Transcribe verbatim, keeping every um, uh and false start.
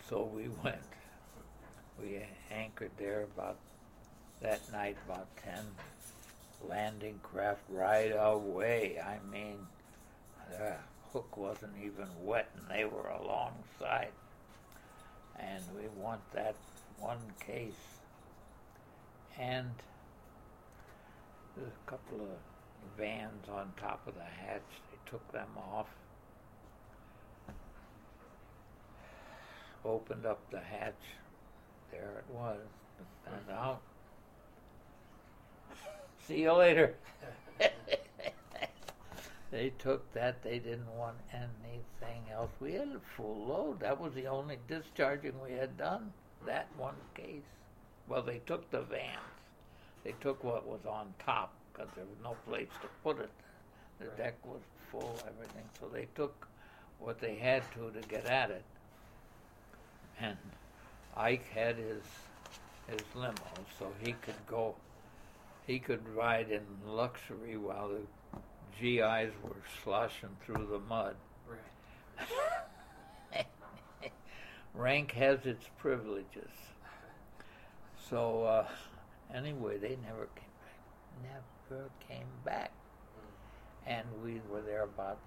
So we went, we anchored there about that night, about ten landing craft right away. I mean, the hook wasn't even wet and they were alongside. And we want that one case. And there's a couple of vans on top of the hatch. They took them off, opened up the hatch. There it was, and out. See you later. They took that. They didn't want anything else. We had a full load. That was the only discharging we had done, that one case. Well, they took the vans. They took what was on top because there was no place to put it. The Right. deck was full, everything. So they took what they had to to get at it. And Ike had his his limo, so he could go. He could ride in luxury while the G Is were sloshing through the mud. Right. Rank has its privileges. So uh, anyway, they never came back. Never came back. And we were there about